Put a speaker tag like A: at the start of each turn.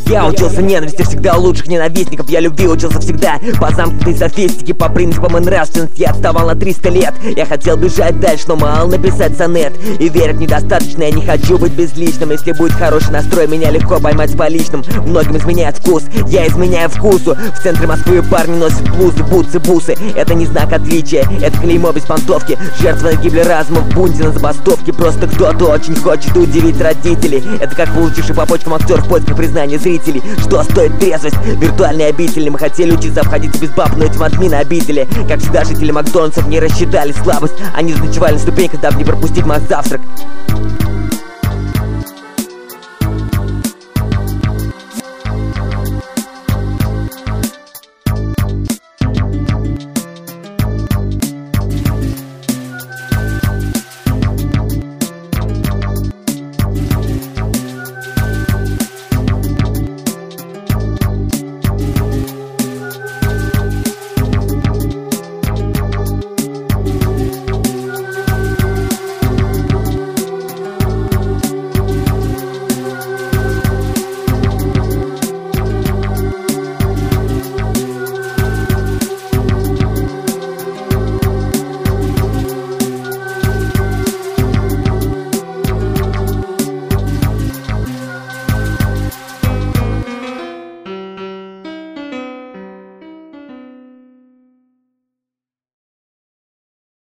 A: Я учился ненависти всегда у лучших ненавистников. Я любви учился всегда по замкнутой софистике, по принципам и нравственности. Я отставал на 300 лет. Я хотел бежать дальше, но мало написать сонет. И верить недостаточно, я не хочу быть безличным. Если будет хороший настрой, меня легко поймать с поличным. Многим изменяет вкус, я изменяю вкусу. В центре Москвы парни носят блузы, бутсы, бусы. Это не знак отличия, это клеймо беспонтовки. Жертва гибели разума в бунте на забастовке. Просто кто-то очень хочет удивить родителей. Это как получивший по почкам актер в поисках признания зрителей. Что стоит трезвость виртуальной обители? Мы хотели учиться обходиться без баб, но этим админы обидели. Как всегда, жители Макдональдсов не рассчитали слабость. Они заночевали на ступеньках, дабы не пропустить мой завтрак.